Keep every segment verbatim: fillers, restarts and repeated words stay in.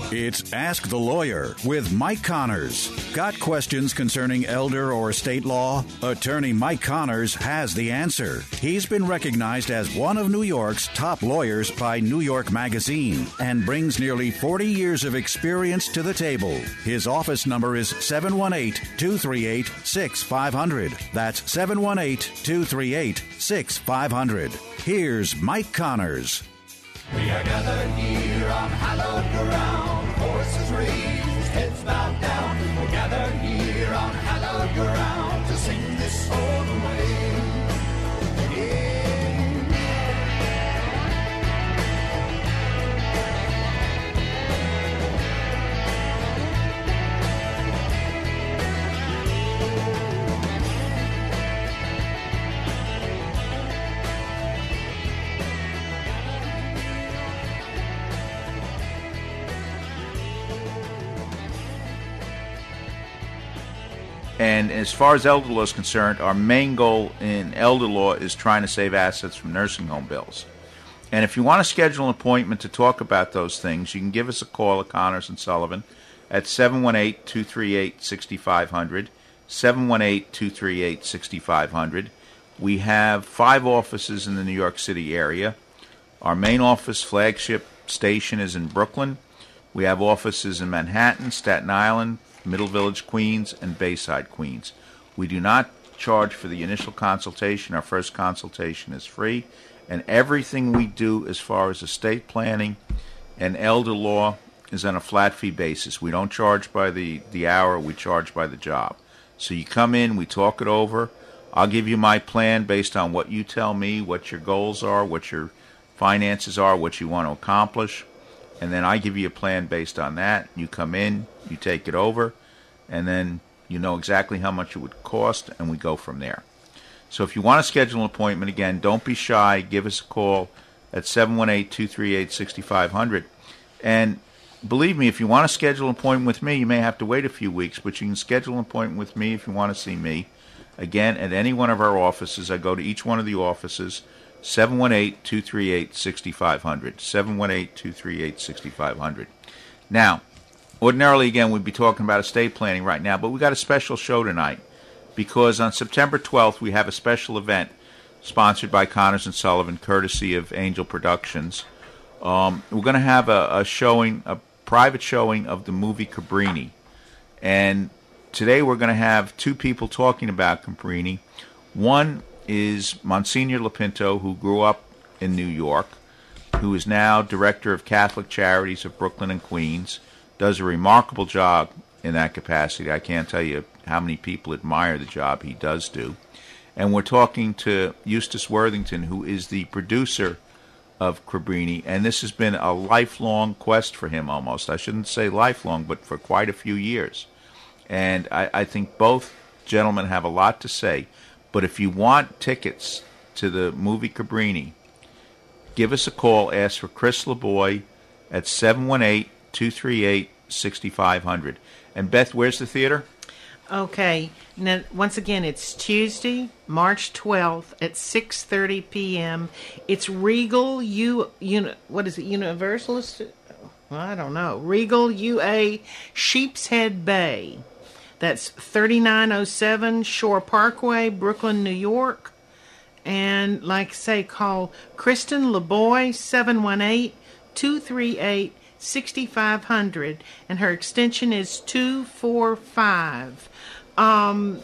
It's Ask the Lawyer with Mike Connors. Got questions concerning elder or estate law? Attorney Mike Connors has the answer. He's been recognized as one of New York's top lawyers by New York Magazine and brings nearly forty years of experience to the table. His office number is seven one eight, two three eight, six five zero zero. That's seven one eight, two three eight, six five zero zero. Here's Mike Connors. We are gathered here on hallowed ground, horses raised, heads bowed down. We're gathered here on hallowed ground to sing this old way. And as far as elder law is concerned, our main goal in elder law is trying to save assets from nursing home bills. And if you want to schedule an appointment to talk about those things, you can give us a call at Connors and Sullivan at seven one eight, two three eight, six five zero zero, seven one eight, two three eight, six five zero zero. We have five offices in the New York City area. Our main office flagship station is in Brooklyn. We have offices in Manhattan, Staten Island, Middle Village, Queens, and Bayside, Queens. We do not charge for the initial consultation. Our first consultation is free. And everything we do as far as estate planning and elder law is on a flat fee basis. We don't charge by the, the hour. We charge by the job. So you come in, we talk it over. I'll give you my plan based on what you tell me, what your goals are, what your finances are, what you want to accomplish. And then I give you a plan based on that. You come in, you take it over, and then you know exactly how much it would cost, and we go from there. So if you want to schedule an appointment, again, don't be shy. Give us a call at seven one eight, two three eight, six five zero zero. And believe me, if you want to schedule an appointment with me, you may have to wait a few weeks, but you can schedule an appointment with me if you want to see me. Again, at any one of our offices, I go to each one of the offices, seven one eight, two three eight, six five zero zero, seven one eight, two three eight, six five zero zero. Now, ordinarily, again, we'd be talking about estate planning right now, but we got a special show tonight because on September twelfth, we have a special event sponsored by Connors and Sullivan, courtesy of Angel Productions. Um, we're going to have a, a showing, a private showing of the movie Cabrini. And today we're going to have two people talking about Cabrini. One is Monsignor Lapinto, who grew up in New York, who is now Director of Catholic Charities of Brooklyn and Queens, does a remarkable job in that capacity. I can't tell you how many people admire the job he does do. And we're talking to Eustace Worthington, who is the producer of Cabrini, and this has been a lifelong quest for him almost. I shouldn't say lifelong, but for quite a few years. And I, I think both gentlemen have a lot to say. But if you want tickets to the movie Cabrini, give us a call. Ask for Chris LeBoy at seven one eight, two three eight, six five zero zero. And Beth, where's the theater? Okay. Now, once again, it's Tuesday, March twelfth at six thirty p.m. It's Regal U. Uni, what is it? Universalist? Well, I don't know. Regal U A Sheepshead Bay. That's thirty-nine oh seven Shore Parkway, Brooklyn, New York. And like I say, call Kristen LeBoy, seven one eight, two three eight, six five zero zero. And her extension is two four five. Um,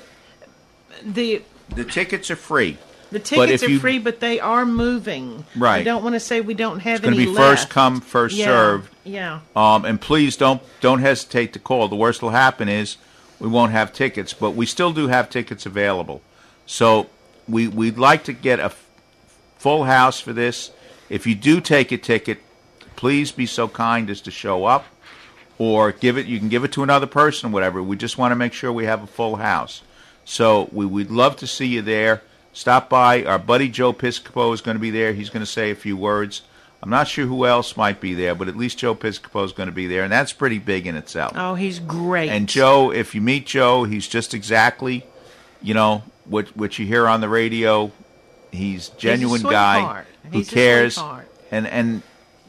the The tickets are free. The tickets are you, free, but they are moving. Right. I don't want to say we don't have it's any going to be left. first come, first yeah, served. Yeah. Um, and please don't don't hesitate to call. The worst will happen is we won't have tickets, but we still do have tickets available. So we, we'd like to get a f- full house for this. If you do take a ticket, please be so kind as to show up, or give it. You can give it to another person, whatever. We just want to make sure we have a full house. So we, we'd love to see you there. Stop by. Our buddy Joe Piscopo is going to be there. He's going to say a few words. I'm not sure who else might be there, but at least Joe Piscopo is going to be there, and that's pretty big in itself. Oh, he's great. And Joe, if you meet Joe, he's just exactly, you know, what what you hear on the radio. He's a genuine he's a guy sweetheart. who he's cares, a sweetheart. and and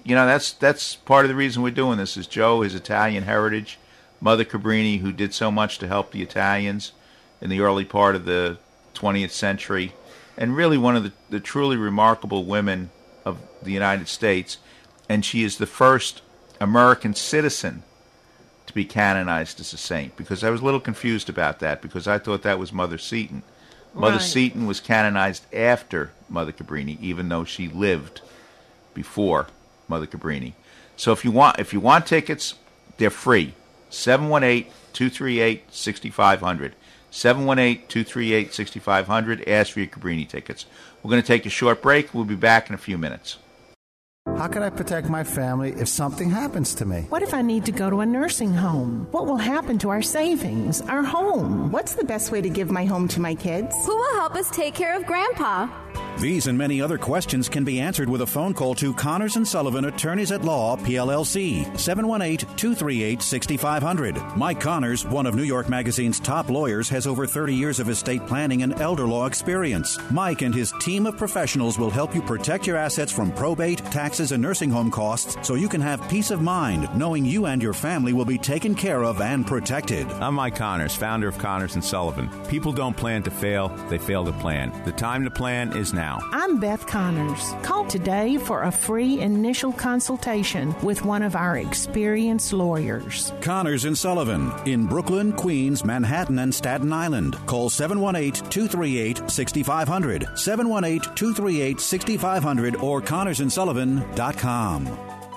you know, that's that's part of the reason we're doing this is Joe, his Italian heritage, Mother Cabrini, who did so much to help the Italians in the early part of the twentieth century, and really one of the, the truly remarkable women of the United States. And she is the first American citizen to be canonized as a saint, because I was a little confused about that, because I thought that was Mother Seton. Mother Right. Seton was canonized after Mother Cabrini, even though she lived before Mother Cabrini. So if you want if you want tickets, they're free. seven one eight, two three eight, six five zero zero. seven one eight, two three eight, six five zero zero. Ask for your Cabrini tickets. We're going to take a short break. We'll be back in a few minutes. How can I protect my family if something happens to me? What if I need to go to a nursing home? What will happen to our savings, our home? What's the best way to give my home to my kids? Who will help us take care of Grandpa? These and many other questions can be answered with a phone call to Connors and Sullivan, Attorneys at Law, P L L C, seven one eight, two three eight, six five zero zero. Mike Connors, one of New York Magazine's top lawyers, has over thirty years of estate planning and elder law experience. Mike and his team of professionals will help you protect your assets from probate, taxes, and nursing home costs so you can have peace of mind knowing you and your family will be taken care of and protected. I'm Mike Connors, founder of Connors and Sullivan. People don't plan to fail, they fail to plan. The time to plan is now. I'm Beth Connors. Call today for a free initial consultation with one of our experienced lawyers. Connors and Sullivan in Brooklyn, Queens, Manhattan, and Staten Island. Call seven one eight, two three eight, six five zero zero, seven one eight, two three eight, six five zero zero, or connors and sullivan dot com.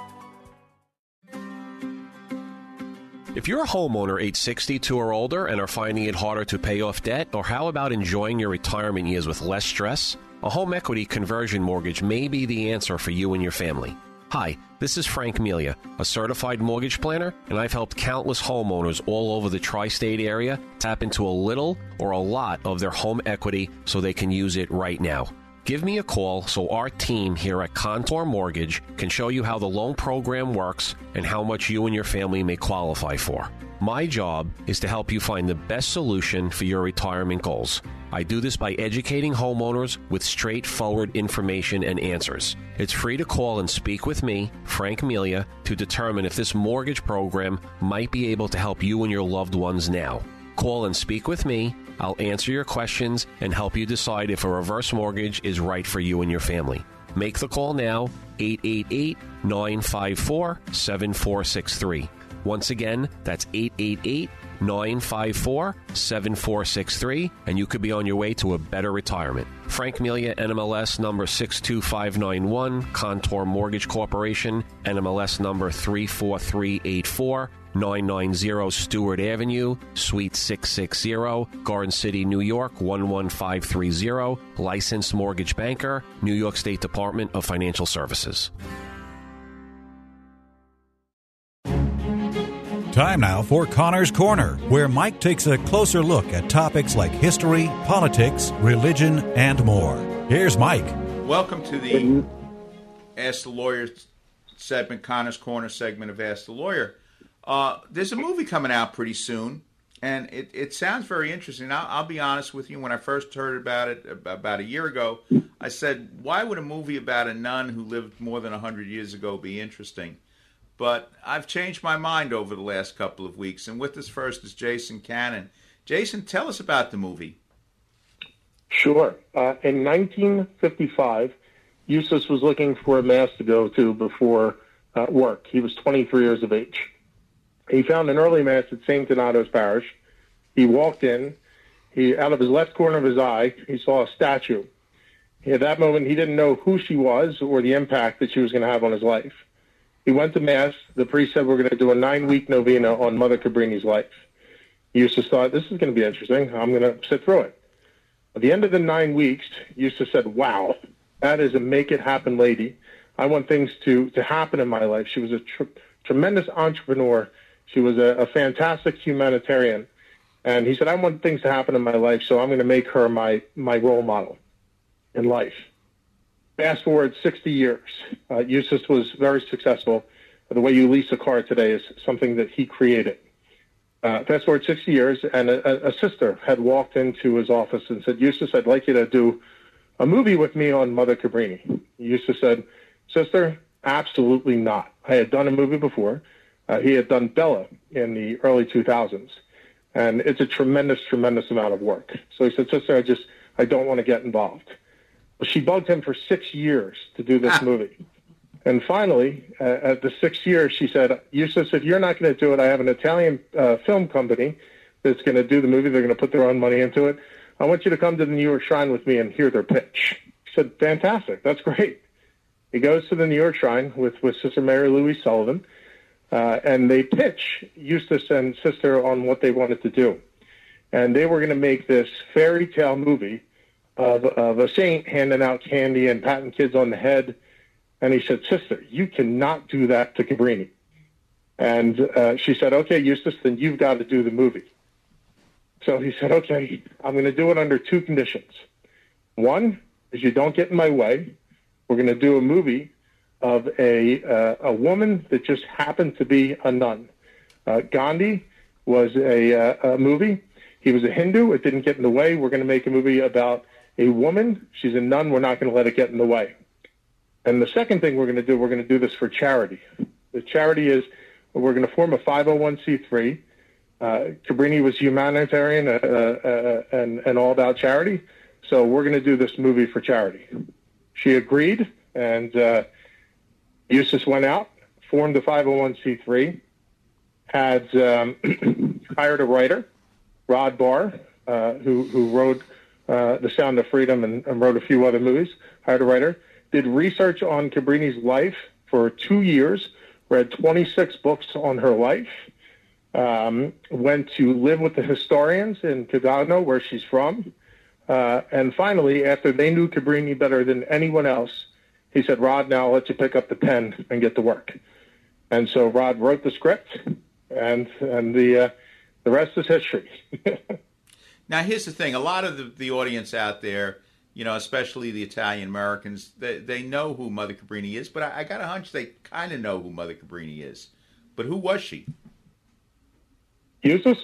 If you're a homeowner age sixty-two or older and are finding it harder to pay off debt, or how about enjoying your retirement years with less stress? A home equity conversion mortgage may be the answer for you and your family. Hi, this is Frank Melia, a certified mortgage planner, and I've helped countless homeowners all over the tri-state area tap into a little or a lot of their home equity so they can use it right now. Give me a call so our team here at Contour Mortgage can show you how the loan program works and how much you and your family may qualify for. My job is to help you find the best solution for your retirement goals. I do this by educating homeowners with straightforward information and answers. It's free to call and speak with me, Frank Melia, to determine if this mortgage program might be able to help you and your loved ones now. Call and speak with me. I'll answer your questions and help you decide if a reverse mortgage is right for you and your family. Make the call now, eight eight eight, nine five four, seven four six three. Once again, that's eight eight eight, nine five four, seven four six three, and you could be on your way to a better retirement. Frank Melia, N M L S number six two five nine one, Contour Mortgage Corporation, N M L S number three four three eight four, nine nine zero Stewart Avenue, Suite six sixty, Garden City, New York, one one five three zero, licensed mortgage banker, New York State Department of Financial Services. Time now for Connor's Corner, where Mike takes a closer look at topics like history, politics, religion, and more. Here's Mike. Welcome to the Ask the Lawyer segment, Connor's Corner segment of Ask the Lawyer. Uh, there's a movie coming out pretty soon, and it, it sounds very interesting. I'll, I'll be honest with you. When I first heard about it about a year ago, I said, why would a movie about a nun who lived more than one hundred years ago be interesting? But I've changed my mind over the last couple of weeks, and with us first is Jason Cannon. Jason, tell us about the movie. Sure. Uh, in nineteen fifty-five, Eustace was looking for a mass to go to before uh, work. He was twenty-three years of age. He found an early mass at Saint Donato's Parish. He walked in. He, out of his left corner of his eye, he saw a statue. At that moment, he didn't know who she was or the impact that she was going to have on his life. He went to Mass. The priest said, we're going to do a nine-week novena on Mother Cabrini's life. Eustace thought, this is going to be interesting. I'm going to sit through it. At the end of the nine weeks, Eustace said, wow, that is a make-it-happen lady. I want things to, to happen in my life. She was a tr- tremendous entrepreneur. She was a, a fantastic humanitarian. And he said, I want things to happen in my life, so I'm going to make her my, my role model in life. Fast forward sixty years. Uh, Eustace was very successful. The way you lease a car today is something that he created. Uh, fast forward sixty years, and a, a sister had walked into his office and said, Eustace, I'd like you to do a movie with me on Mother Cabrini. Eustace said, sister, Absolutely not. I had done a movie before. Uh, he had done Bella in the early two thousands. And it's a tremendous, tremendous amount of work. So he said, sister, I just, I don't want to get involved. Well, she bugged him for six years to do this ah. movie. And finally, uh, at the sixth year, she said, Eustace, if you're not going to do it, I have an Italian uh, film company that's going to do the movie. They're going to put their own money into it. I want you to come to the New York Shrine with me and hear their pitch. He said, fantastic. That's great. He goes to the New York Shrine with, with Sister Mary Louise Sullivan, uh, and they pitch Eustace and Sister on what they wanted to do. And they were going to make this fairy tale movie of, of a saint handing out candy and patting kids on the head. And he said, Sister, you cannot do that to Cabrini. And uh, she said, okay, Eustace, then you've got to do the movie. So he said, okay, I'm going to do it under two conditions. One is you don't get in my way. We're going to do a movie of a uh, a woman that just happened to be a nun. Uh, Gandhi was a, uh, a movie. He was a Hindu. It didn't get in the way. We're going to make a movie about a woman. She's a nun. We're not going to let it get in the way. And the second thing we're going to do, we're going to do this for charity. The charity is we're going to form a five oh one c three. Uh, Cabrini was humanitarian uh, uh, and, and all about charity. So we're going to do this movie for charity. She agreed, and uh, Eustace went out, formed the five oh one c three, had um, hired a writer, Rod Barr, uh, who, who wrote uh, The Sound of Freedom and, and wrote a few other movies, hired a writer, did research on Cabrini's life for two years, read twenty-six books on her life, um, went to live with the historians in Cadagno, where she's from, uh, and finally, after they knew Cabrini better than anyone else, he said, Rod, now I'll let you pick up the pen and get to work. And so Rod wrote the script, and and the uh, the rest is history. Now, here's the thing. A lot of the, the audience out there, you know, especially the Italian Americans, they, they know who Mother Cabrini is, but I, I got a hunch they kind of know who Mother Cabrini is. But who was she? Eustace?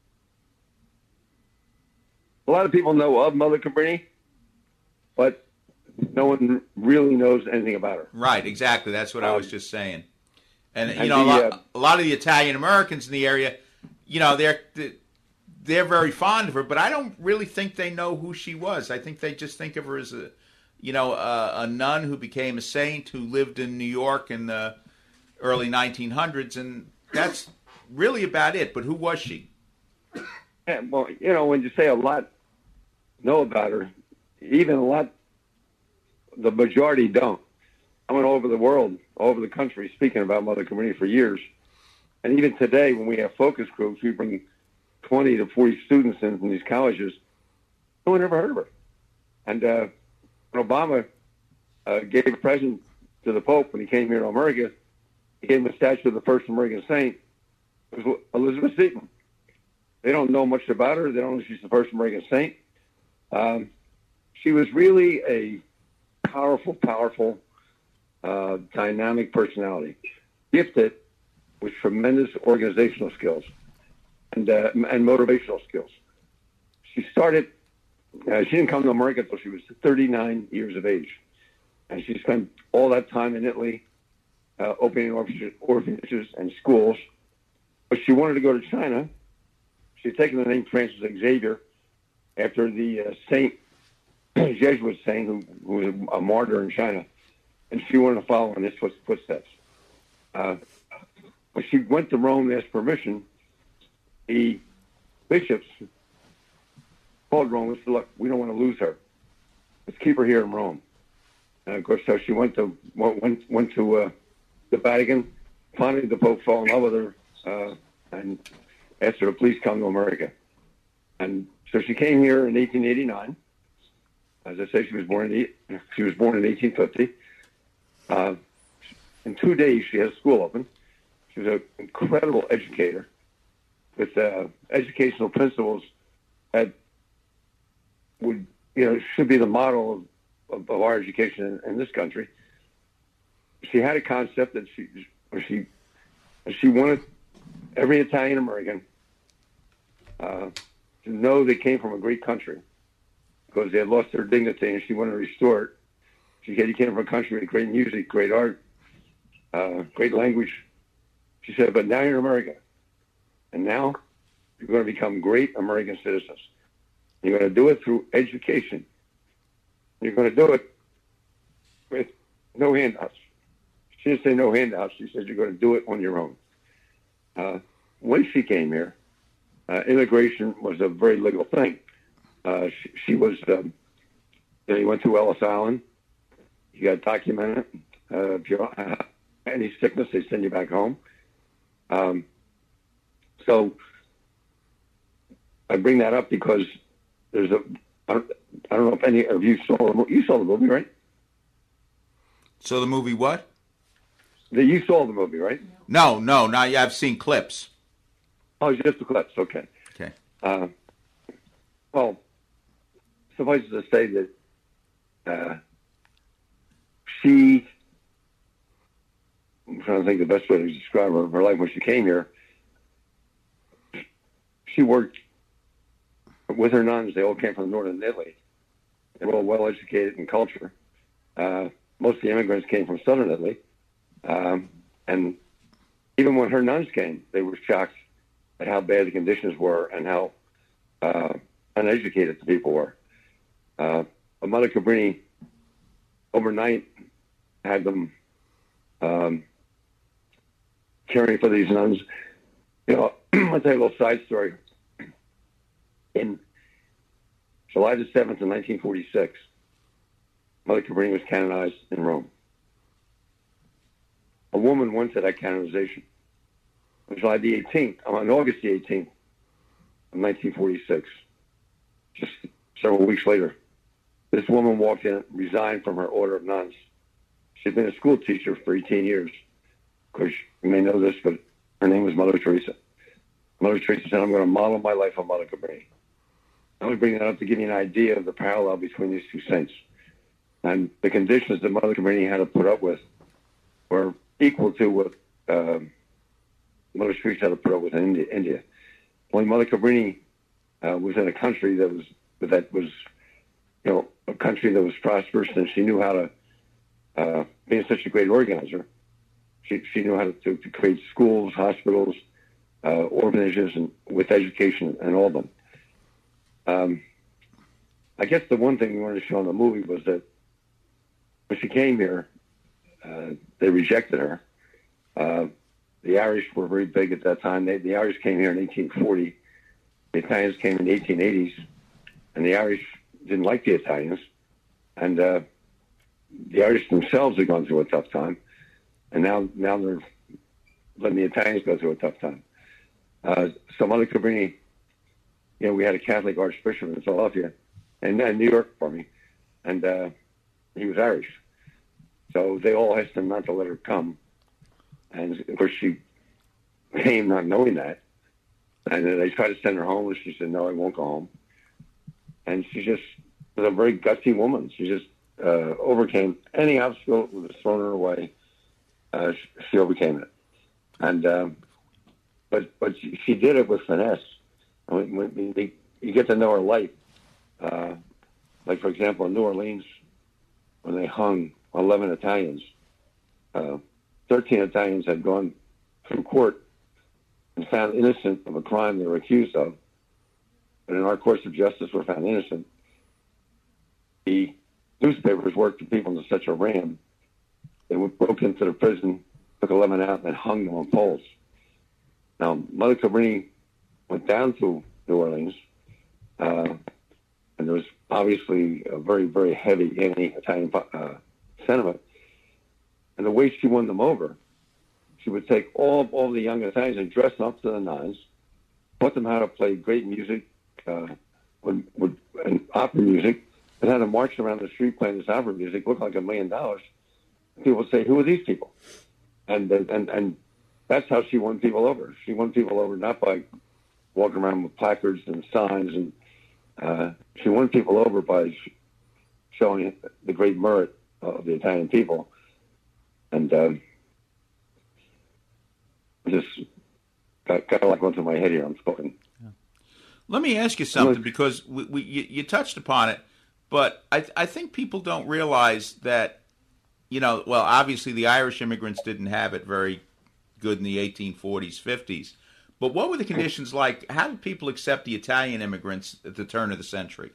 A lot of people know of Mother Cabrini, but no one really knows anything about her. Right, exactly. That's what um, I was just saying. And, you and know, the, a, lot, uh, a lot of the Italian Americans in the area, you know, they're they're very fond of her, but I don't really think they know who she was. I think they just think of her as a, you know, a, a nun who became a saint who lived in New York in the early nineteen hundreds, and that's really about it. But who was she? Yeah, well, you know, when you say a lot know about her, even a lot, the majority don't. I went all over the world, all over the country, speaking about Mother Cabrini for years. And even today, when we have focus groups, we bring twenty to forty students in from these colleges. No one ever heard of her. And uh, when Obama uh, gave a present to the Pope when he came here to America, he gave him a statue of the first American saint. It was Elizabeth Seton. They don't know much about her. They don't know she's the first American saint. Um, she was really a powerful, powerful, uh, dynamic personality, gifted with tremendous organizational skills and uh, and motivational skills. She started, uh, she didn't come to America until she was thirty-nine years of age. And she spent all that time in Italy, uh, opening orphanages and schools. But she wanted to go to China. She had taken the name Francis Xavier after the uh, saint, Jesuit saint who, who was a martyr in China. And she wanted to follow in his footsteps. Uh, when she went to Rome to ask permission, the bishops called Rome and said, look, we don't want to lose her. Let's keep her here in Rome. And of course, so she went to went, went to uh, the Vatican. Finally, the Pope fell in love with her uh, and asked her to please come to America. And so she came here in eighteen eighty-nine. As I say, she was born in she was born in eighteen fifty. Uh, in two days, she had a school open. She was an incredible educator with uh, educational principles that would, you know, should be the model of, of, of our education in, in this country. She had a concept that she she she wanted every Italian American uh, to know they came from a great country because they had lost their dignity, and she wanted to restore it. She said he came from a country with great music, great art, uh, great language. She said, but now you're in America. And now you're going to become great American citizens. You're going to do it through education. You're going to do it with no handouts. She didn't say no handouts. She said you're going to do it on your own. Uh, when she came here, uh, immigration was a very legal thing. Uh, she, she was, um, you know, you went to Ellis Island. You got documented. Uh, if you have any sickness, they send you back home. Um, so I bring that up because there's a, I don't, I don't know if any of you saw the movie. You saw the movie, right? So the movie what? The, you saw the movie, right? No, no, not yet. I've seen clips. Oh, just the clips. Okay. Okay. Uh, well, suffice it to say that uh, she, I'm trying to think the best way to describe her, her life when she came here. She worked with her nuns. They all came from northern Italy. They were all well educated in culture. Uh, most of the immigrants came from southern Italy. Um, and even when her nuns came, they were shocked at how bad the conditions were and how uh, uneducated the people were. Uh, Mother Cabrini, overnight, had them um, caring for these nuns. You know, I'll tell you a little side story. In July the seventh of nineteen forty-six, Mother Cabrini was canonized in Rome. A woman went to that canonization. On July the eighteenth, on August the eighteenth of nineteen forty-six, just several weeks later, this woman walked in, resigned from her order of nuns. She'd been a school teacher for eighteen years. Of course, you may know this, but her name was Mother Teresa. Mother Teresa said, I'm going to model my life on Mother Cabrini. I only bring that up to give you an idea of the parallel between these two saints. And the conditions that Mother Cabrini had to put up with were equal to what uh, Mother Teresa had to put up with in India. India. When Mother Cabrini uh, was in a country that was that was, you know, a country that was prosperous, and she knew how to, uh, being such a great organizer, she she knew how to, to, to create schools, hospitals, uh, orphanages, and with education and all of them. Um, I guess the one thing we wanted to show in the movie was that when she came here, uh, they rejected her. Uh, the Irish were very big at that time. They, the Irish came here in eighteen forty. The Italians came in the eighteen eighties, and the Irish didn't like the Italians. And uh, the Irish themselves had gone through a tough time, and now now they're letting the Italians go through a tough time. Uh, so Mother Cabrini, you know, we had a Catholic Archbishop in Philadelphia, and in New York for me, and uh, he was Irish. So they all asked him not to let her come. And, of course, she came not knowing that. And then they tried to send her home, and she said, no, I won't go home. And she just was a very gutsy woman. She just uh, overcame any obstacle that was thrown her way. Uh, she, she overcame it. And um, but but she, she did it with finesse. I mean, when they, you get to know her life. Uh, like, for example, in New Orleans, when they hung eleven Italians, uh, thirteen Italians had gone through court and found innocent of a crime they were accused of. But in our courts of justice were found innocent. The newspapers worked the people into such a ram. They broke into the prison, took eleven out, and then hung them on poles. Now, Mother Cabrini went down to New Orleans, uh, and there was obviously a very, very heavy anti-Italian uh, sentiment. And the way she won them over, she would take all all the young Italians and dress them up to the nines, taught them how to play great music, uh, would, would, and opera music, and had them march around the street playing this opera music, looked like a million dollars. People would say, who are these people? And, and, and that's how she won people over. She won people over not by walking around with placards and signs, and uh, she won people over by showing the great merit of the Italian people. And uh, just got, got a lot going through my head here. I'm spoken. Yeah. Let me ask you something, because we, we, you, you touched upon it, but I, I think people don't realize that you know, well, obviously the Irish immigrants didn't have it very good in the eighteen forties, fifties. But what were the conditions like? How did people accept the Italian immigrants at the turn of the century?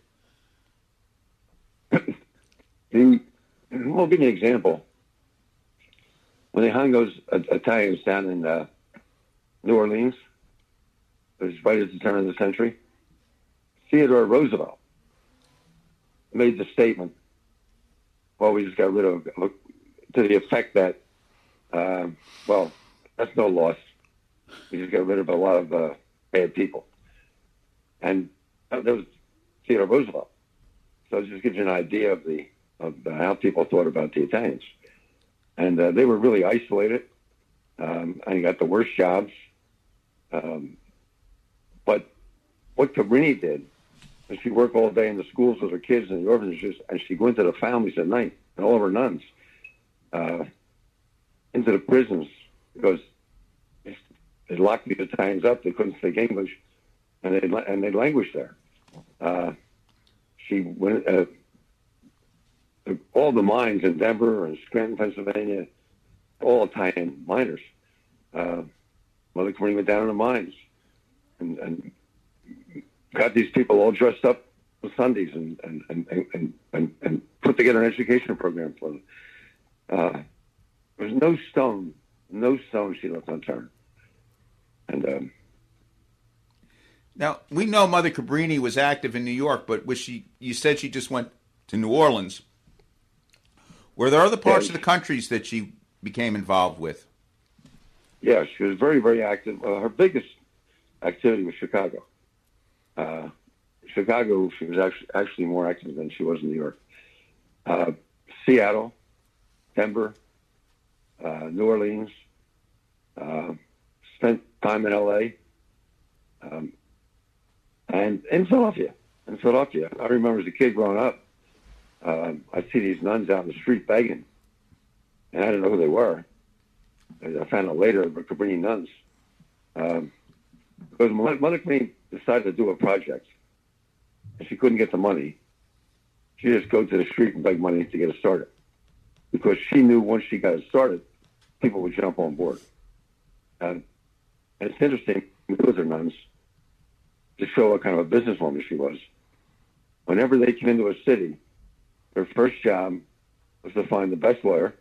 The, well, I'll give you an example. When they hung those uh, Italians down in uh, New Orleans, it was right at the turn of the century, Theodore Roosevelt made the statement, well, we just got rid of, to the effect that, uh, well, that's no loss. We just got rid of a lot of uh, bad people. And that was Theodore Roosevelt. So it just gives you an idea of the of uh, how people thought about the Italians. And uh, they were really isolated um, and got the worst jobs. Um, but what Cabrini did is she worked all day in the schools with her kids and the orphanages, and she'd go into the families at night, and all of her nuns, uh, into the prisons, because they locked the Italians up. They couldn't speak English, and they and they languished there. Uh, she went uh, all the mines in Denver and Scranton, Pennsylvania, all Italian miners. Uh, Mother Cabrini went down in the mines and, and got these people all dressed up on Sundays and and and and, and, and put together an education program for them. Uh, there's no stone, no stone she left unturned. And um, now we know Mother Cabrini was active in New York, but was she? You said she just went to New Orleans. Were there other parts yeah, of the countries that she became involved with? Yeah, she was very, very active. Uh, her biggest activity was Chicago. Uh, Chicago, she was actually actually more active than she was in New York. Uh, Seattle, Denver, uh, New Orleans. Uh, spent time in L A Um, and in Philadelphia. In Philadelphia, I remember as a kid growing up, um, I'd see these nuns out in the street begging, and I didn't know who they were. I found out later they were Cabrini nuns. Um, because Mother Cabrini decided to do a project, and she couldn't get the money. She just go to the street and beg money to get it started, because she knew once she got it started, people would jump on board. Um, and it's interesting with her nuns to show what kind of a businesswoman she was. Whenever they came into a city, their first job was to find the best lawyer,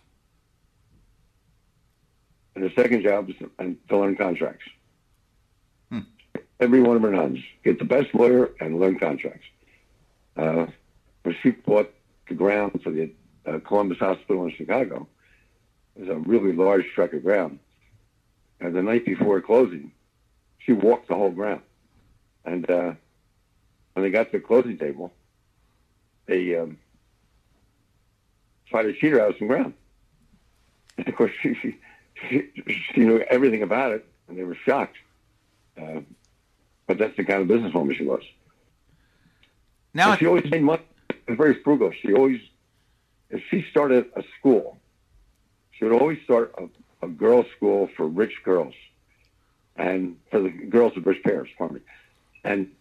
and the second job was to, and to learn contracts. Hmm. Every one of her nuns get the best lawyer and learn contracts. Uh, when she bought the ground for the uh, Columbus Hospital in Chicago, it was a really large tract of ground. And the night before closing, she walked the whole ground. And uh, when they got to the closing table, they um, tried to cheat her out of some ground. And of course, she, she, she, she knew everything about it, and they were shocked. Uh, but that's the kind of businesswoman she was. Now, she always made money. She was very frugal. She always, if she started a school, she would always start a, a girls' school for rich girls, and for the girls with rich parents, pardon me, and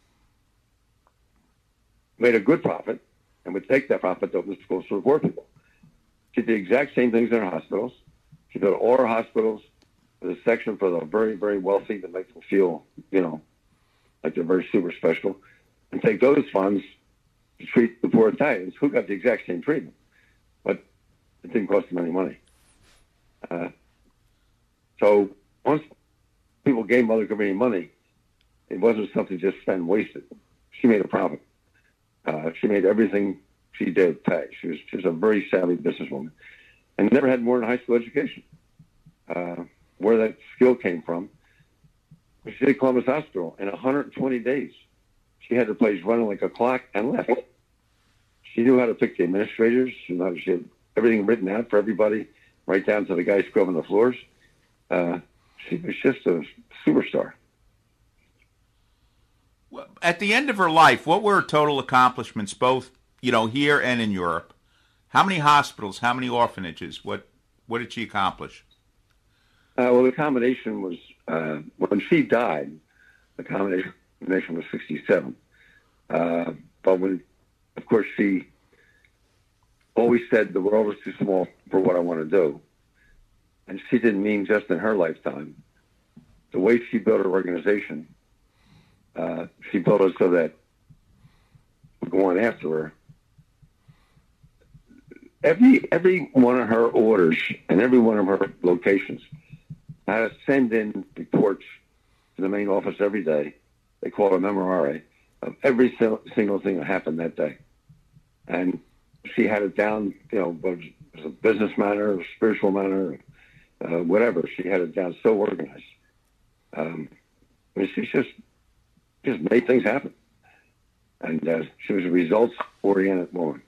made a good profit, and would take that profit to open schools for poor people. She did the exact same things in her hospitals. She built all her hospitals with a section for the very, very wealthy to make them feel, you know, like they're very super special, and take those funds to treat the poor Italians who got the exact same treatment, but it didn't cost them any money. Uh, so once people gave Mother Cabrini money, it wasn't something just spent and wasted. She made a profit. Uh, she made everything she did pay. She was, she was a very savvy businesswoman, and never had more than high school education. Uh, where that skill came from, she did Columbus Hospital in one hundred twenty days. She had the place running like a clock and left. She knew how to pick the administrators. She knew how to, she had everything written out for everybody, right down to the guy scrubbing the floors. Uh, she was just a superstar. At the end of her life, what were her total accomplishments, both, you know, here and in Europe? How many hospitals? How many orphanages? What what did she accomplish? Uh, well, the combination was, uh, when she died, the combination was sixty-seven. Uh, but when, of course, she always said the world is too small for what I want to do. And she didn't mean just in her lifetime. The way she built her organization, uh, she built it so that we're going after her. Every every one of her orders and every one of her locations had to send in reports to the main office every day. They call it a memorare of every single thing that happened that day. And she had it down, you know, whether it was a business matter, a spiritual matter, uh, whatever. She had it down so organized. Um, I mean, she just just made things happen. And uh, she was a results-oriented woman.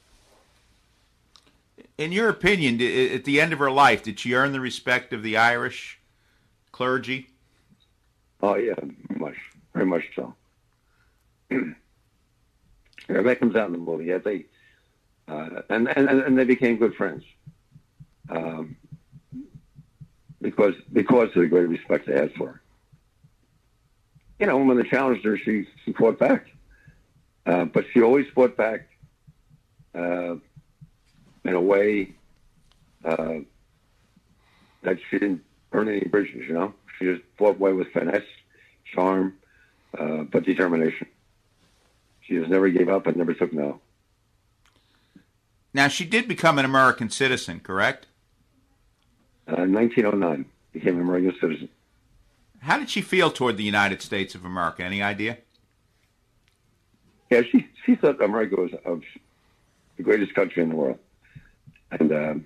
In your opinion, at the end of her life, did she earn the respect of the Irish clergy? Oh, yeah, very much. Very much so. Yeah, that comes out in the movie. Yeah, they, uh, and, and, and they became good friends. Um, because because of the great respect they had for her. You know, when they challenged her, she, she fought back. Uh, but she always fought back uh, in a way uh, that she didn't burn any bridges, you know? She just fought away with finesse, charm, uh, but determination. She just never gave up and never took no. Now, she did become an American citizen, correct? Uh, in nineteen oh nine, became an American citizen. How did she feel toward the United States of America? Any idea? Yeah, she she thought America was of the greatest country in the world, and um,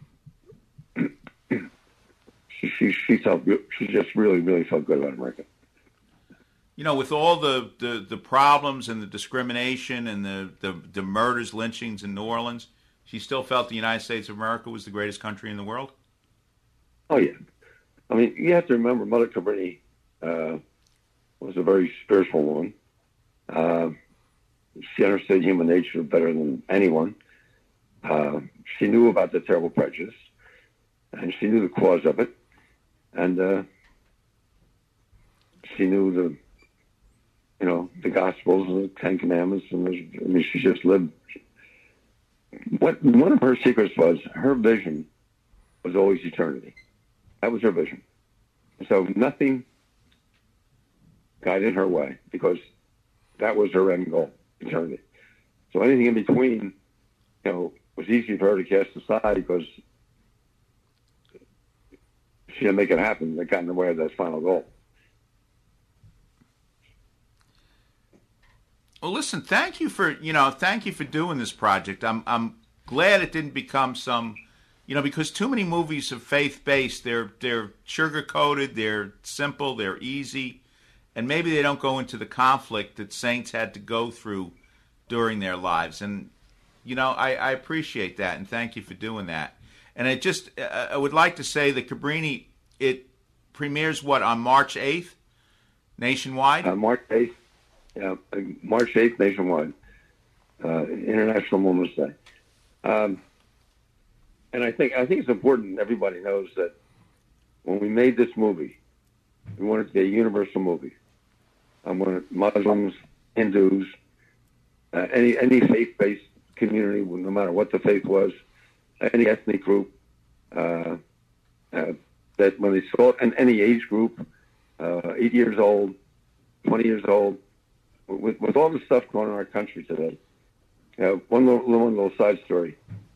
she she she felt she just really really felt good about America. You know, with all the, the, the problems and the discrimination and the, the, the murders, lynchings in New Orleans, she still felt the United States of America was the greatest country in the world? Oh, yeah. I mean, you have to remember Mother Cabrini uh, was a very spiritual woman. Uh, she understood human nature better than anyone. Uh, she knew about the terrible prejudice, and she knew the cause of it. And uh, she knew the you know, the Gospels and the Ten Commandments, and I mean, she just lived. What one of her secrets was, her vision was always eternity. That was her vision. So nothing got in her way because that was her end goal, eternity. So anything in between, you know, was easy for her to cast aside because she didn't make it happen. That got in the way of that final goal. Well, listen, thank you for, you know, thank you for doing this project. I'm I'm glad it didn't become some, you know, because too many movies are faith-based. They're they're sugar-coated, they're simple, they're easy, and maybe they don't go into the conflict that saints had to go through during their lives. And, you know, I, I appreciate that, and thank you for doing that. And I just, I would like to say that Cabrini, it premieres, what, on March eighth, nationwide? Uh, March eighth. Yeah, March eighth, nationwide, uh, International Women's Day, um, and I think I think it's important everybody knows that when we made this movie, we wanted it to be a universal movie. I wanted Muslims, Hindus, uh, any any faith-based community, no matter what the faith was, any ethnic group, uh, uh, that when they saw it, and any age group, uh, eight years old, twenty years old. With, with all the stuff going on in our country today, uh, one little, one little side story.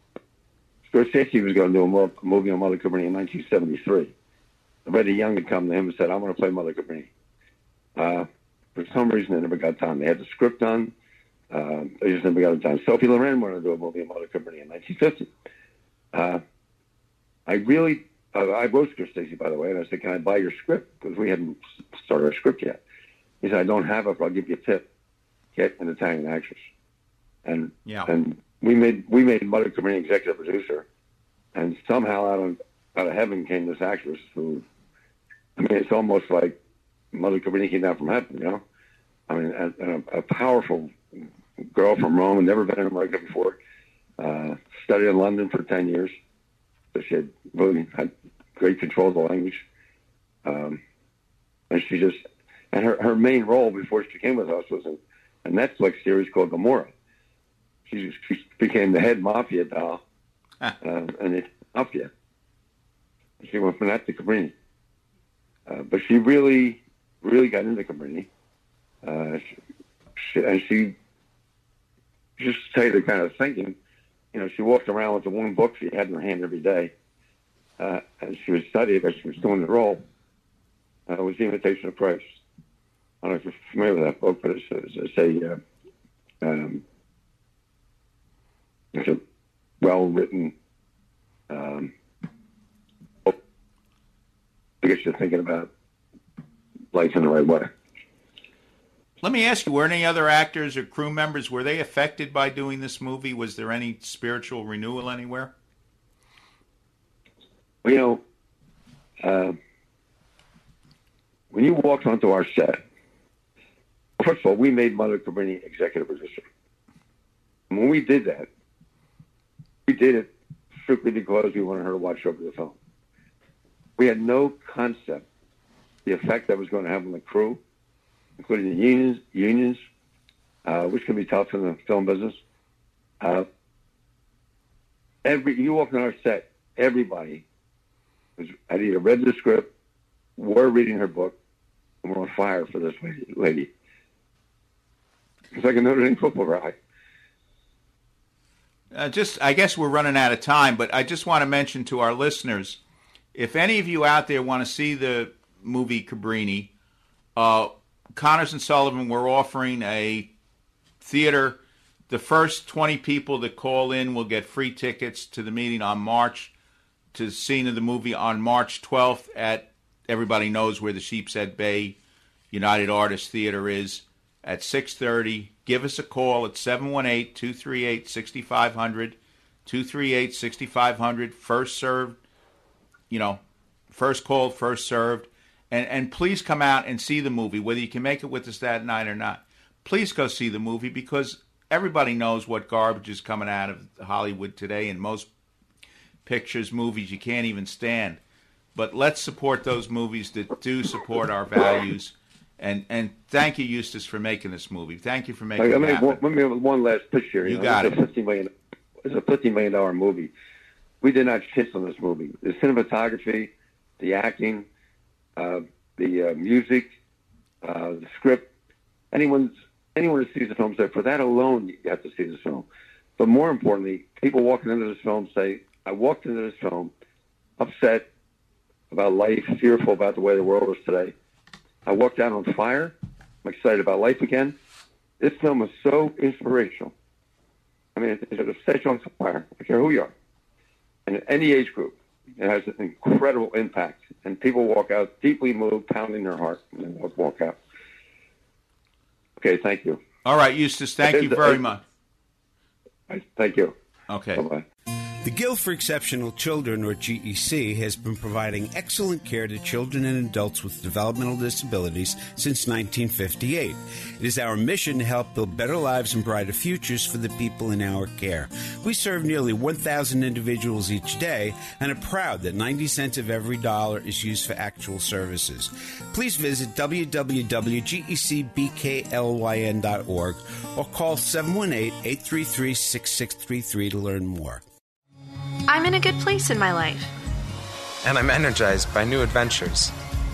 Scorsese was going to do a movie on Mother Cabrini in nineteen seventy-three. Freddie Young had come to him and said, "I want to play Mother Cabrini." Uh, for some reason, they never got done. They had the script done. Uh, they just never got it done. Sophie Loren wanted to do a movie on Mother Cabrini in nineteen fifty. Uh, I really, uh, I wrote Scorsese, by the way, and I said, "Can I buy your script?" Because we hadn't started our script yet. He said, "I don't have it, but I'll give you a tip. Get an Italian actress." And yeah. and we made we made Mother Cabrini executive producer, and somehow out of out of heaven came this actress who, I mean, it's almost like Mother Cabrini came down from heaven, you know. I mean, a, a, a powerful girl from Rome, had never been in America before, uh, studied in London for ten years, so she had really had great control of the language, um, and she just. And her, her main role before she came with us was a, a Netflix series called Gomorrah. she, she became the head mafia doll, uh, and it's mafia. She went from that to Cabrini. Uh, but she really, really got into Cabrini. Uh, she, she, and she, just to tell you the kind of thinking, you know, she walked around with the one book she had in her hand every day. Uh, and she would study it as she was doing the role. Uh, it was The Imitation of Christ. I don't know if you're familiar with that book, but it's, it's, it's a uh, um, it's a well-written um, book. I guess you're thinking about life in the right way. Let me ask you, were any other actors or crew members, were they affected by doing this movie? Was there any spiritual renewal anywhere? Well, you know, uh, when you walked onto our set, first of all, we made Mother Cabrini executive producer. And when we did that, we did it strictly because we wanted her to watch over the film. We had no concept the effect that was going to have on the crew, including the unions, unions, uh, which can be tough in the film business. Uh, every you walked on our set, everybody was, had either read the script, were reading her book, and were on fire for this lady. lady. It's like a Notre Dame football rally. Uh, just, I guess we're running out of time, but I just want to mention to our listeners, if any of you out there want to see the movie Cabrini, uh, Connors and Sullivan, we're offering a theater. The first twenty people that call in will get free tickets to the meeting on March, to the scene of the movie on March twelfth at, everybody knows where the Sheepshead Bay United Artists Theater is, at six thirty. Give us a call at seven one eight, two three eight, six five zero zero, two three eight, six five zero zero, first served, you know, first called, first served. And and please come out and see the movie, whether you can make it with us that night or not. Please go see the movie, because everybody knows what garbage is coming out of Hollywood today, and most pictures, movies you can't even stand. But let's support those movies that do support our values. And and thank you, Eustace, for making this movie. Thank you for making I, it I mean, happen. one, let me have one last pitch here. You, you know, got it's it. A fifty million, it's a fifty million dollar movie. We did not shit on this movie. The cinematography, the acting, uh, the uh, music, uh, the script. Anyone's anyone who sees the film says, for that alone, you have to see this film. But more importantly, people walking into this film say, I walked into this film upset about life, fearful about the way the world is today. I walked out on fire. I'm excited about life again. This film is so inspirational. I mean, it, it'll set you on fire. I don't care who you are. And at any age group, it has an incredible impact. And people walk out deeply moved, pounding their heart, and then walk, walk out. Okay, thank you. All right, Eustace, thank you very much. Thank you. Okay. Bye-bye. The Guild for Exceptional Children, or G E C, has been providing excellent care to children and adults with developmental disabilities since nineteen fifty-eight. It is our mission to help build better lives and brighter futures for the people in our care. We serve nearly one thousand individuals each day and are proud that ninety cents of every dollar is used for actual services. Please visit w w w dot g e c b k l y n dot org or call seven one eight, eight three three, six six three three to learn more. I'm in a good place in my life. And I'm energized by new adventures.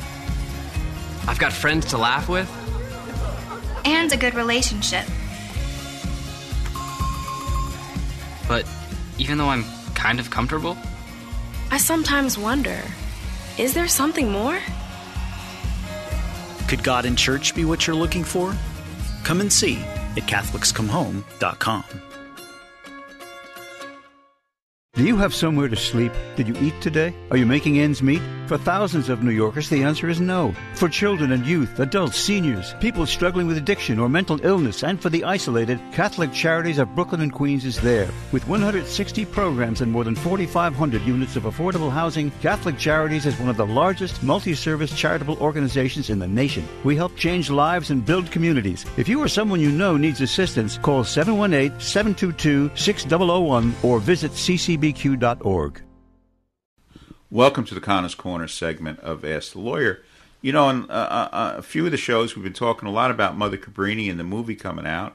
I've got friends to laugh with. And a good relationship. But even though I'm kind of comfortable, I sometimes wonder, is there something more? Could God in church be what you're looking for? Come and see at catholics come home dot com. Do you have somewhere to sleep? Did you eat today? Are you making ends meet? For thousands of New Yorkers, the answer is no. For children and youth, adults, seniors, people struggling with addiction or mental illness, and for the isolated, Catholic Charities of Brooklyn and Queens is there. With one hundred sixty programs and more than forty-five hundred units of affordable housing, Catholic Charities is one of the largest multi-service charitable organizations in the nation. We help change lives and build communities. If you or someone you know needs assistance, call seven one eight, seven two two, six zero zero one or visit c c b q dot org. Welcome to the Connors Corner segment of Ask the Lawyer. You know, in uh, uh, a few of the shows, we've been talking a lot about Mother Cabrini and the movie coming out.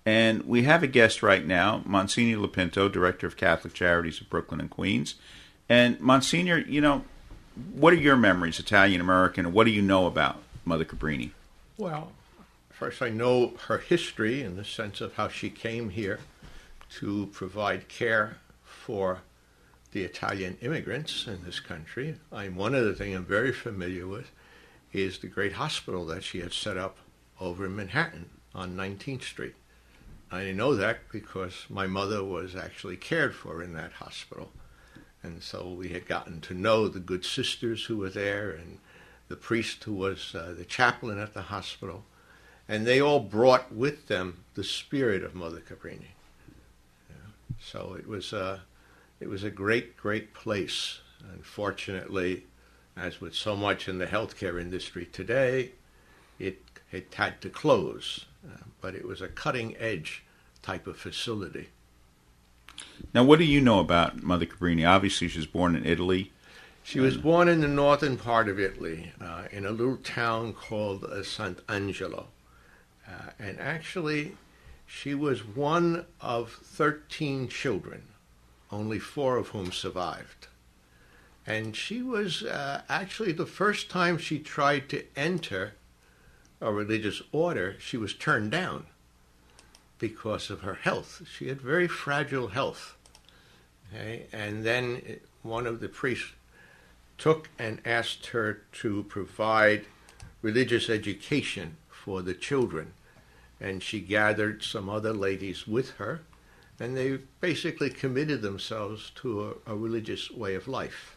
And we have a guest right now, Monsignor Lopinto, Director of Catholic Charities of Brooklyn and Queens. And Monsignor, you know, what are your memories, Italian-American, and what do you know about Mother Cabrini? Well, first I know her history in the sense of how she came here to provide care for the Italian immigrants in this country. I'm, one other thing I'm very familiar with is the great hospital that she had set up over in Manhattan on nineteenth street. I know that because my mother was actually cared for in that hospital. And so we had gotten to know the good sisters who were there and the priest who was uh, the chaplain at the hospital. And they all brought with them the spirit of Mother Cabrini. Yeah. So it was, uh, it was a great, great place. Unfortunately, as with so much in the healthcare industry today, it, it had to close. Uh, but it was a cutting-edge type of facility. Now, what do you know about Mother Cabrini? Obviously, she was born in Italy. She was born in the northern part of Italy, uh, in a little town called uh, Sant'Angelo. Uh, and actually, she was one of thirteen children, only four of whom survived. And she was uh, actually, the first time she tried to enter a religious order, she was turned down because of her health. She had very fragile health. Okay? And then one of the priests took and asked her to provide religious education for the children. And she gathered some other ladies with her, and they basically committed themselves to a, a religious way of life.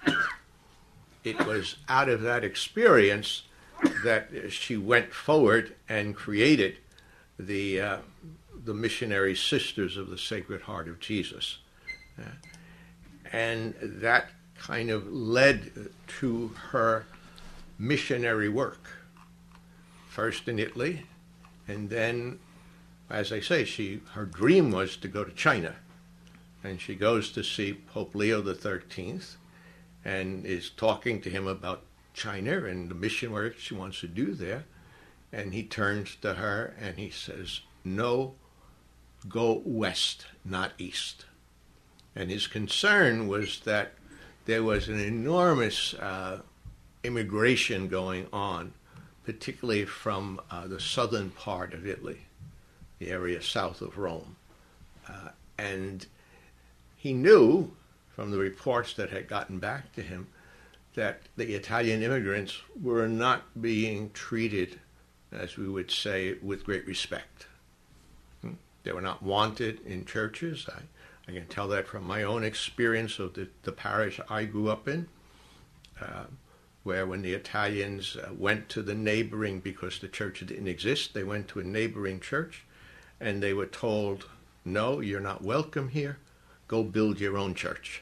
It was out of that experience that she went forward and created the uh, the Missionary Sisters of the Sacred Heart of Jesus. Uh, and that kind of led to her missionary work, first in Italy, and then, as I say, she her dream was to go to China. And she goes to see Pope Leo the thirteenth and is talking to him about China and the mission work she wants to do there. And he turns to her and he says, no, go west, not east. And his concern was that there was an enormous uh, immigration going on, particularly from uh, the southern part of Italy, the area south of Rome. Uh, and he knew from the reports that had gotten back to him that the Italian immigrants were not being treated, as we would say, with great respect. They were not wanted in churches. I, I can tell that from my own experience of the, the parish I grew up in, uh, where when the Italians uh, went to the neighboring, because the church didn't exist, they went to a neighboring church, and they were told, no, you're not welcome here. Go build your own church.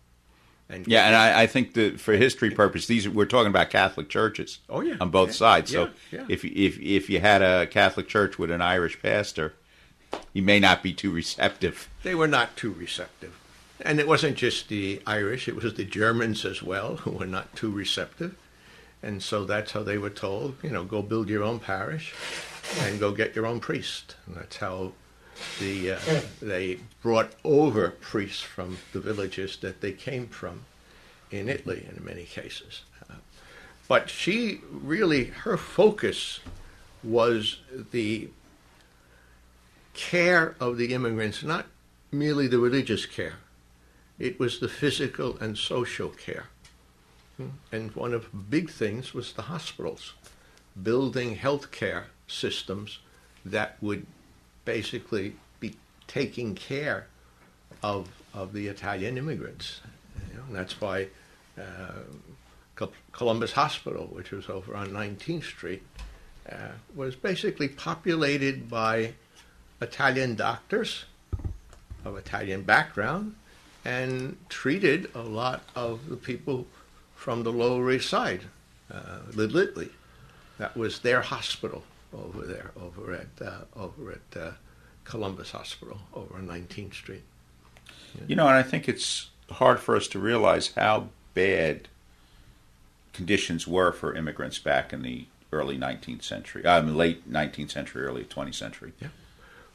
And yeah, and I, I think that for history purposes, these we're talking about Catholic churches. Oh, yeah, on both yeah, sides. So yeah, yeah. if if if you had a Catholic church with an Irish pastor, you may not be too receptive. They were not too receptive, and it wasn't just the Irish; it was the Germans as well who were not too receptive. And so that's how they were told, you know, go build your own parish and go get your own priest. And that's how the uh, they brought over priests from the villages that they came from in Italy in many cases. Uh, but she really, her focus was the care of the immigrants, not merely the religious care. It was the physical and social care. And one of the big things was the hospitals, building healthcare systems that would basically be taking care of of the Italian immigrants. You know, and that's why uh, Columbus Hospital, which was over on nineteenth street, uh, was basically populated by Italian doctors of Italian background and treated a lot of the people from the Lower East Side, uh, Lidley. That was their hospital over there, over at uh, over at uh, Columbus Hospital, over on nineteenth street. Yeah. You know, and I think it's hard for us to realize how bad conditions were for immigrants back in the early nineteenth century, I mean, late nineteenth century, early twentieth century. Yeah.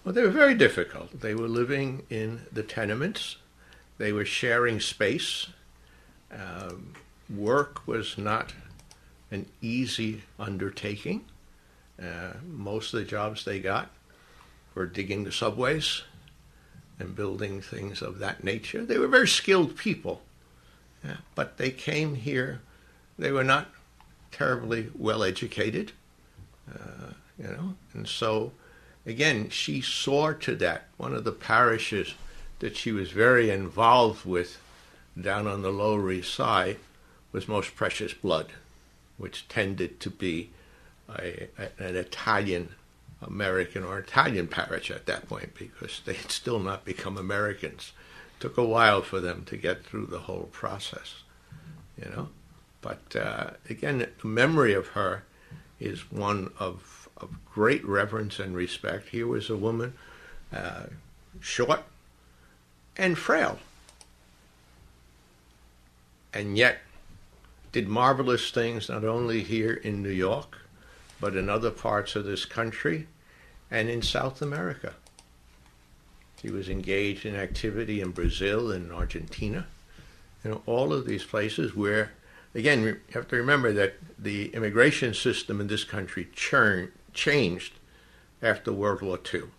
Well, they were very difficult. They were living in the tenements. They were sharing space. Um, work was not an easy undertaking. Uh, most of the jobs they got were digging the subways and building things of that nature. They were very skilled people, yeah, but they came here. They were not terribly well educated, uh, you know, and so, again, she saw to that. One of the parishes that she was very involved with down on the Lower East Side was Most Precious Blood, which tended to be a, a, an Italian American or Italian parish at that point, because they had still not become Americans. It took a while for them to get through the whole process, you know. But uh, again, the memory of her is one of, of great reverence and respect. Here was a woman, uh, short and frail, and yet did marvelous things not only here in New York, but in other parts of this country and in South America. She was engaged in activity in Brazil and Argentina, you know, all of these places where, again, you have to remember that the immigration system in this country churn, changed after World War Two.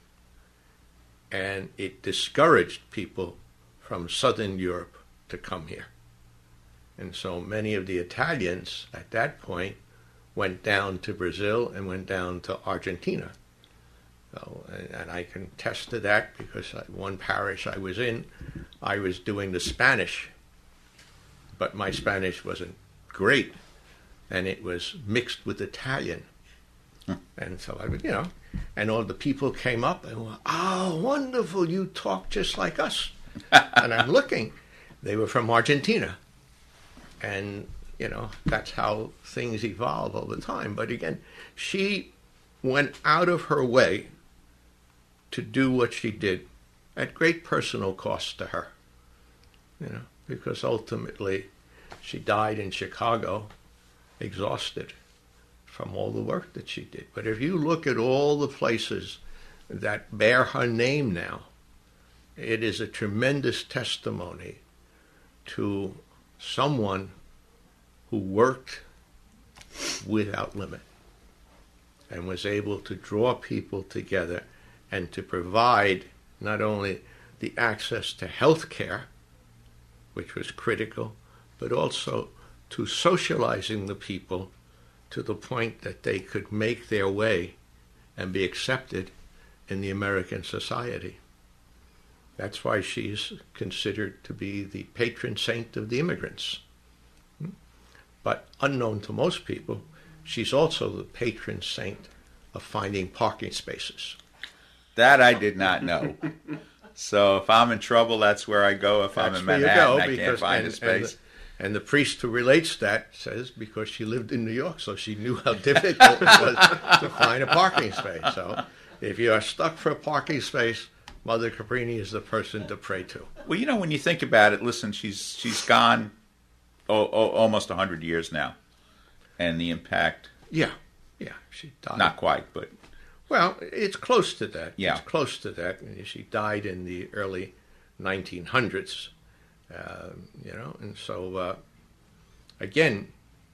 And it discouraged people from Southern Europe to come here. And so many of the Italians at that point went down to Brazil and went down to Argentina. So, and, and I can attest to that because I, one parish I was in, I was doing the Spanish, but my Spanish wasn't great, and it was mixed with Italian. Hmm. And so I would, you know, and all the people came up and were, oh, wonderful, you talk just like us. And I'm looking, they were from Argentina. And, you know, that's how things evolve over time. But again, she went out of her way to do what she did at great personal cost to her, you know, because ultimately she died in Chicago exhausted from all the work that she did. But if you look at all the places that bear her name now, it is a tremendous testimony to someone who worked without limit and was able to draw people together and to provide not only the access to health care, which was critical, but also to socializing the people to the point that they could make their way and be accepted in the American society. That's why she's considered to be the patron saint of the immigrants. But unknown to most people, she's also the patron saint of finding parking spaces. That I did not know. So if I'm in trouble, that's where I go. If that's I'm in Manhattan, I can't find and, a space. And the, and the priest who relates that says because she lived in New York, so she knew how difficult it was to find a parking space. So if you are stuck for a parking space, Mother Cabrini is the person to pray to. Well, you know, when you think about it, listen, she's she's gone oh, oh, almost one hundred years now. And the impact... Yeah, yeah, she died. Not quite, but... Well, it's close to that. Yeah. It's close to that. She died in the early nineteen hundreds, uh, you know, and so, uh, again,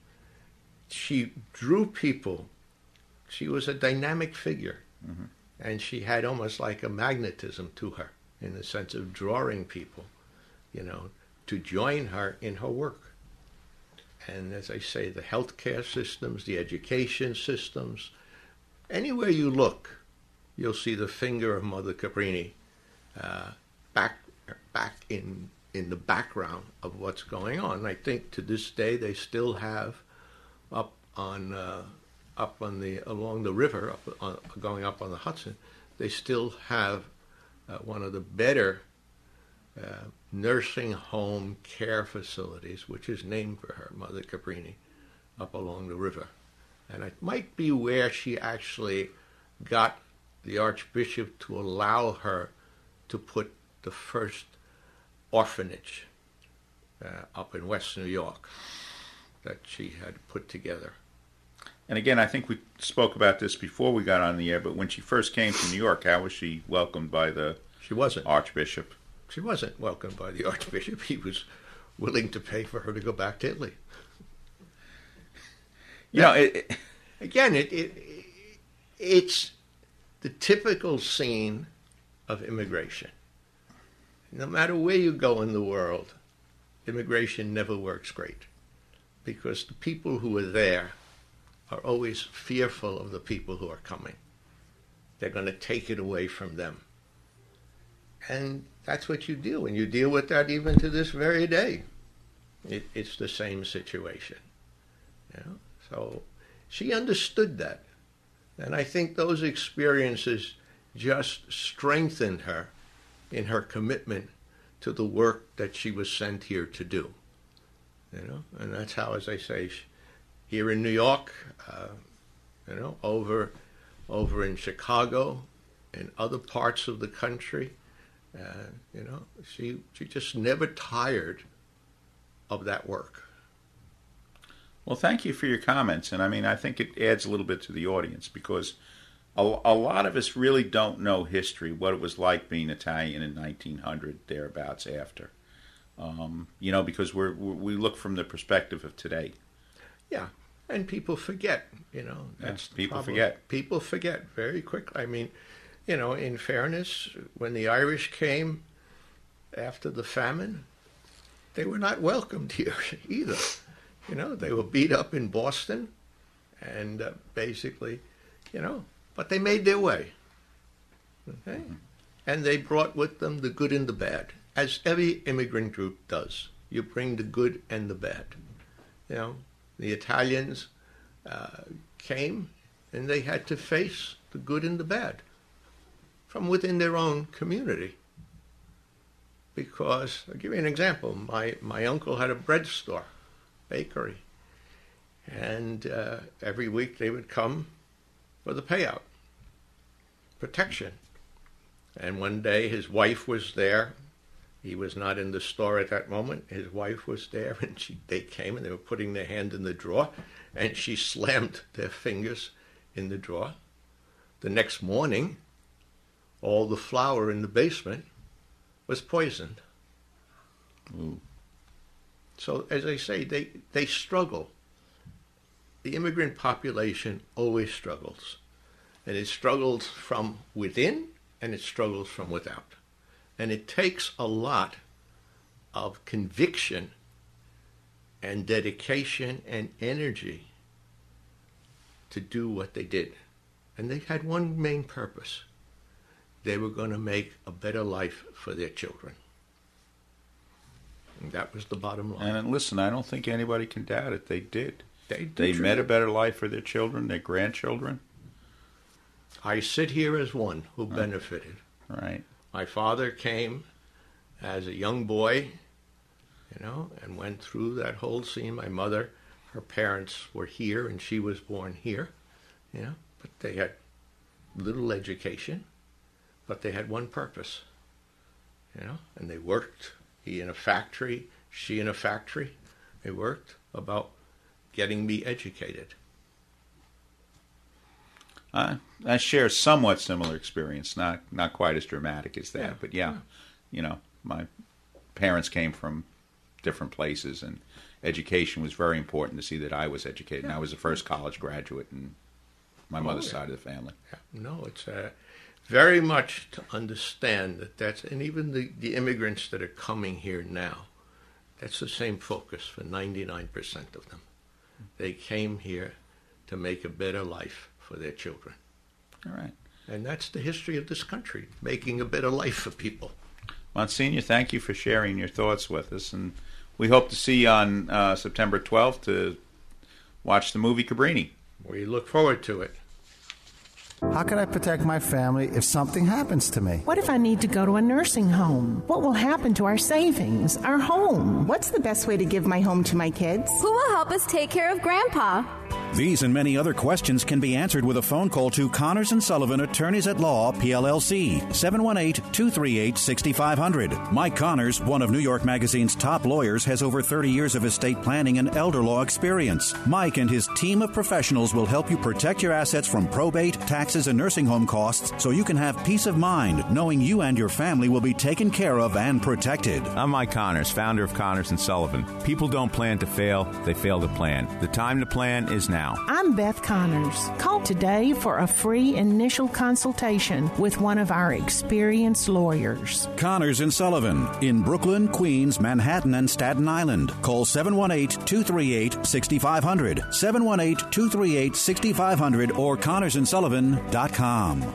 she drew people. She was a dynamic figure, mm-hmm. and she had almost like a magnetism to her in the sense of drawing people, you know, to join her in her work. And as I say, the healthcare systems, the education systems, anywhere you look, you'll see the finger of Mother Cabrini uh, back back in in the background of what's going on. And I think to this day they still have up on uh, up on the along the river, up on, going up on the Hudson, they still have uh, one of the better uh, nursing home care facilities, which is named for her, Mother Cabrini, up along the river. And it might be where she actually got the Archbishop to allow her to put the first orphanage uh, up in West New York that she had put together. And again, I think we spoke about this before we got on the air, but when she first came to New York, how was she welcomed by the she wasn't. Archbishop? She wasn't welcomed by the Archbishop. He was willing to pay for her to go back to Italy. You know, it, it, again, it, it it's the typical scene of immigration. No matter where you go in the world, immigration never works great because the people who are there are always fearful of the people who are coming. They're going to take it away from them. And that's what you do, and you deal with that even to this very day. It, it's the same situation. You know? So she understood that. And I think those experiences just strengthened her in her commitment to the work that she was sent here to do. You know, and that's how, as I say, she, here in New York, uh, you know, over, over in Chicago, in other parts of the country, uh, you know, she she just never tired of that work. Well, thank you for your comments, and I mean, I think it adds a little bit to the audience because a, a lot of us really don't know history, what it was like being Italian in nineteen hundred, thereabouts after. Um, you know, because we're, we look from the perspective of today. Yeah, and people forget, you know. That's yeah, people problem. forget. People forget very quickly. I mean, you know, in fairness, when the Irish came after the famine, they were not welcomed here either. You know, they were beat up in Boston and uh, basically, you know, but they made their way. Okay? Mm-hmm. And they brought with them the good and the bad, as every immigrant group does. You bring the good and the bad. You know, the Italians uh, came and they had to face the good and the bad from within their own community. Because, I'll give you an example. My, my uncle had a bread store, bakery. And uh, every week they would come for the payout, protection. And one day his wife was there. He was not in the store at that moment. His wife was there, and she, they came, and they were putting their hand in the drawer, and she slammed their fingers in the drawer. The next morning, all the flour in the basement was poisoned. Ooh. So, as I say, they, they struggle. The immigrant population always struggles. And it struggles from within, and it struggles from without. And it takes a lot of conviction and dedication and energy to do what they did. And they had one main purpose. They were going to make a better life for their children. And that was the bottom line. And listen, I don't think anybody can doubt it. They did. They, did they made a better life for their children, their grandchildren. I sit here as one who benefited. Oh, right. My father came as a young boy, you know, and went through that whole scene. My mother, her parents were here, and she was born here, you know, but they had little education, but they had one purpose, you know, and they worked, he in a factory, she in a factory. They worked about getting me educated. Uh, I share a somewhat similar experience, not not quite as dramatic as that, Yeah, but yeah, yeah, you know, my parents came from different places, and education was very important to see that I was educated. Yeah. And I was the first college graduate in my Oh, mother's yeah. side of the family. Yeah. No, it's uh, very much to understand that that's, and even the, the immigrants that are coming here now, that's the same focus for ninety-nine percent of them. They came here to make a better life for their children. All right. And that's the history of this country, making a better life for people. Monsignor, thank you for sharing your thoughts with us, and we hope to see you on uh, September twelfth to watch the movie Cabrini. We look forward to it. How can I protect my family if something happens to me? What if I need to go to a nursing home? What will happen to our savings, our home? What's the best way to give my home to my kids? Who will help us take care of Grandpa? These and many other questions can be answered with a phone call to Connors and Sullivan, Attorneys at Law, P L L C, seven one eight, two three eight, six five zero zero. Mike Connors, one of New York Magazine's top lawyers, has over thirty years of estate planning and elder law experience. Mike and his team of professionals will help you protect your assets from probate, taxes, and nursing home costs so you can have peace of mind knowing you and your family will be taken care of and protected. I'm Mike Connors, founder of Connors and Sullivan. People don't plan to fail, they fail to plan. The time to plan is now. I'm Beth Connors. Call today for a free initial consultation with one of our experienced lawyers. Connors and Sullivan in Brooklyn, Queens, Manhattan, and Staten Island. Call seven one eight, two three eight, six five zero zero, seven one eight, two three eight, six five zero zero, or connors and sullivan dot com.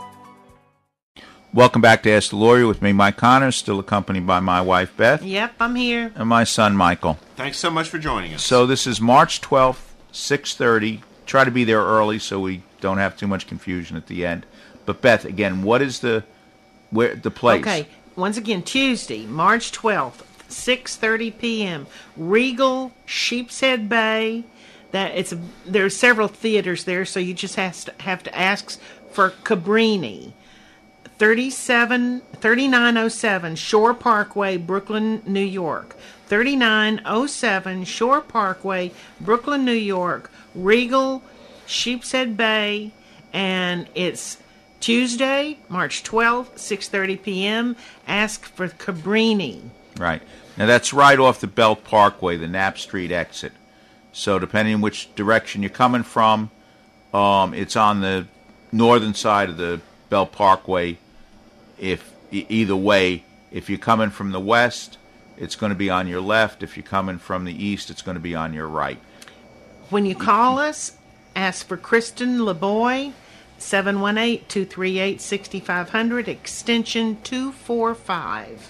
Welcome back to Ask the Lawyer with me, Mike Connors, still accompanied by my wife, Beth. Yep, I'm here. And my son, Michael. Thanks so much for joining us. So this is March twelfth, six thirty. Try to be there early so we don't have too much confusion at the end. But Beth, again, what is the where the place? Okay, once again, Tuesday, March twelfth, six thirty p.m. Regal, Sheepshead Bay. That it's there are several theaters there, so you just have to have to ask for Cabrini. thirty-seven, thirty-nine oh seven Shore Parkway, Brooklyn, New York. thirty-nine oh seven Shore Parkway, Brooklyn, New York. Regal, Sheepshead Bay, and it's Tuesday, March twelfth, six thirty p.m. Ask for Cabrini. Right. Now, that's right off the Belt Parkway, the Knapp Street exit. So depending on which direction you're coming from, um, it's on the northern side of the Belt Parkway. If e- either way, if you're coming from the west, it's going to be on your left. If you're coming from the east, it's going to be on your right. When you call us, ask for Kristen LeBoy, seven one eight, two three eight, six five zero zero, extension two four five.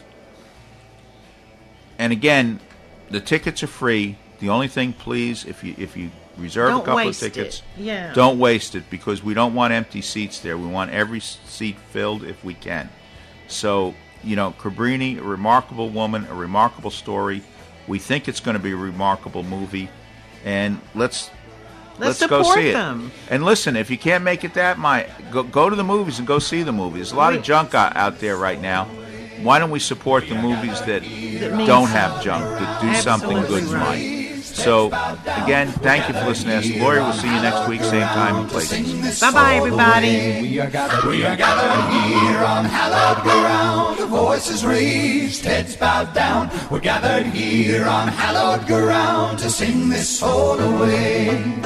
And again, the tickets are free. The only thing, please, if you if you reserve don't a couple of waste tickets, it. Yeah. don't waste it, because we don't want empty seats there. We want every seat filled if we can. So, you know, Cabrini, a remarkable woman, a remarkable story. We think it's going to be a remarkable movie. And let's let's, let's go see them. it. And listen, if you can't make it that night, go go to the movies and go see the movies. There's a lot of junk out, out there right now. Why don't we support the movies that, that don't have junk, that do something good in life? So, again, thank you for listening to Ask the Lawyer. We'll see you next week, same time and place. Bye-bye, everybody. We are gathered, we are gathered here on hallowed ground. Voices raised, heads bowed down. We're gathered here on hallowed ground to sing this soul away.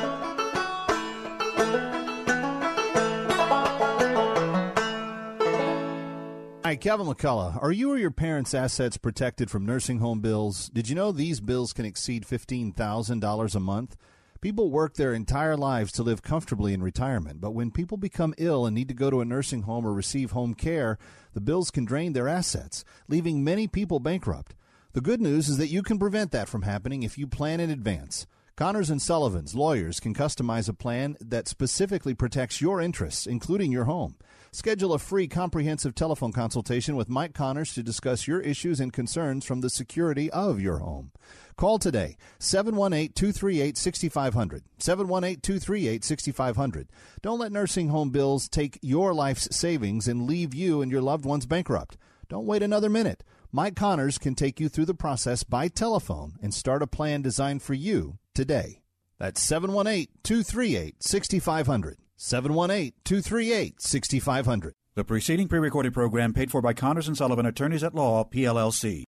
Hi, Kevin McCullough. Are you or your parents' assets protected from nursing home bills? Did you know these bills can exceed fifteen thousand dollars a month? People work their entire lives to live comfortably in retirement, but when people become ill and need to go to a nursing home or receive home care, the bills can drain their assets, leaving many people bankrupt. The good news is that you can prevent that from happening if you plan in advance. Connors and Sullivan's lawyers can customize a plan that specifically protects your interests, including your home. Schedule a free comprehensive telephone consultation with Mike Connors to discuss your issues and concerns from the security of your home. Call today, seven one eight, two three eight, six five zero zero, seven one eight, two three eight, six five zero zero. Don't let nursing home bills take your life's savings and leave you and your loved ones bankrupt. Don't wait another minute. Mike Connors can take you through the process by telephone and start a plan designed for you today. That's seven one eight, two three eight, six five zero zero. seven one eight, two three eight, six five zero zero. The preceding pre-recorded program paid for by Connors and Sullivan, Attorneys at Law, P L L C.